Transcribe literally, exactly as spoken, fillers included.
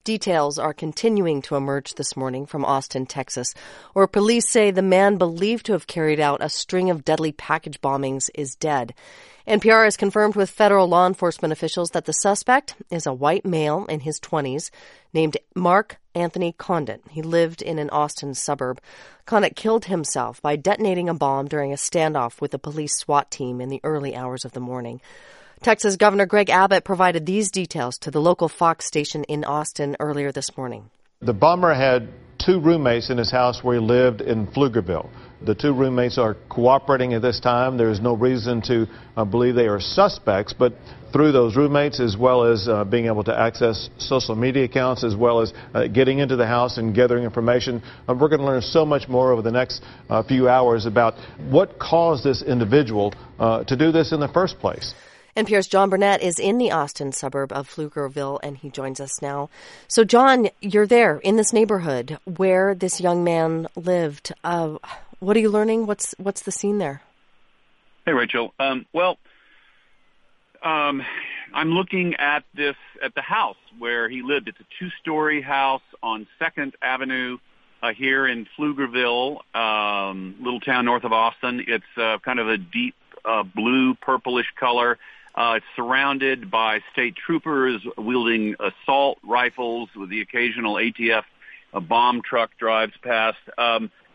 details are continuing to emerge this morning from Austin, Texas, where police say the man believed to have carried out a string of deadly package bombings is dead. N P R has confirmed with federal law enforcement officials that the suspect is a white male in his twenties named Mark Anthony Condit. He lived in an Austin suburb. Condit killed himself by detonating a bomb during a standoff with the police SWAT team in the early hours of the morning. Texas Governor Greg Abbott provided these details to the local Fox station in Austin earlier this morning. The bomber had two roommates in his house where he lived in Pflugerville. The two roommates are cooperating at this time. There is no reason to uh, believe they are suspects, but through those roommates, as well as uh, being able to access social media accounts, as well as uh, getting into the house and gathering information, uh, we're going to learn so much more over the next uh, few hours about what caused this individual uh, to do this in the first place. N P R's John Burnett is in the Austin suburb of Pflugerville, and he joins us now. So, John, you're there in this neighborhood where this young man lived. Uh, what are you learning? What's what's the scene there? Hey, Rachel. Um, well, um, I'm looking at this at the house where he lived. It's a two-story house on Second Avenue uh, here in Pflugerville, um, little town north of Austin. It's uh, kind of a deep uh, blue, purplish color. Uh, it's surrounded by state troopers wielding assault rifles with the occasional A T F a bomb truck drives past. Um,